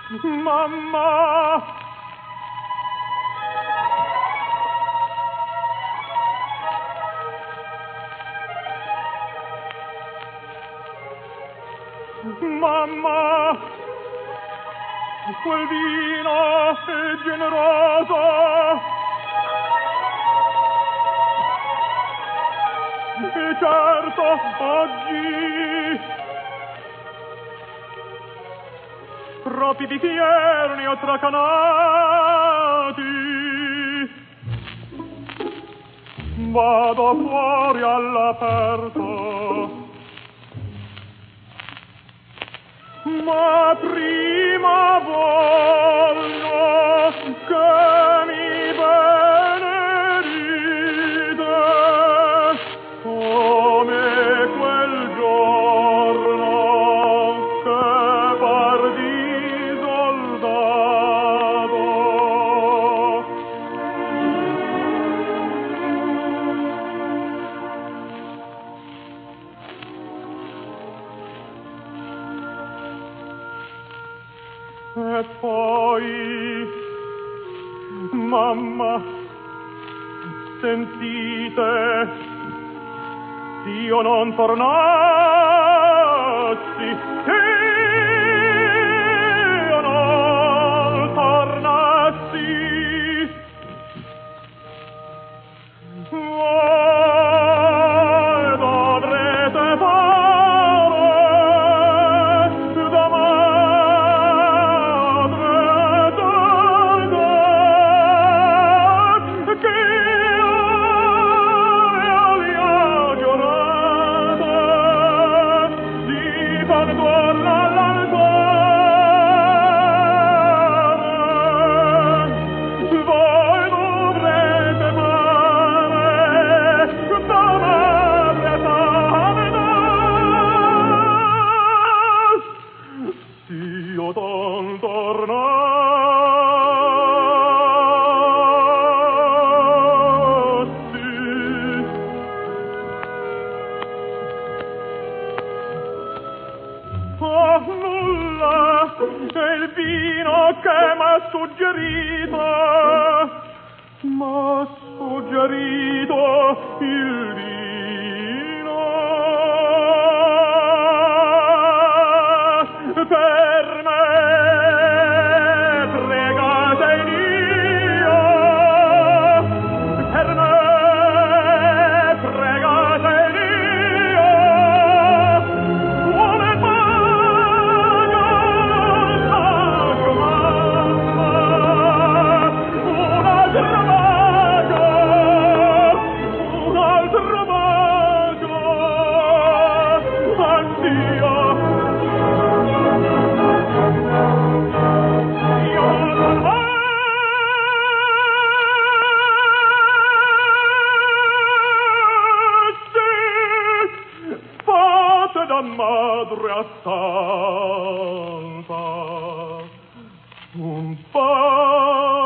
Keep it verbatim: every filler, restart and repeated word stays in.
mamma. Mamma, quel vino è generoso. E certo, oggi troppi bicchieri ne ho tracanati. Vado fuori all'aperto, ma prima voglio che mi benedite come quel giorno che parti soldato. E poi, mamma, sentite, se io non tornassi, se io non tornassi, voi dovrete fare da madre, che che m'ha suggerito, m'ha suggerito il vino per me. Pregate Dio per me, pregate Dio, vuole da madre assanta un po'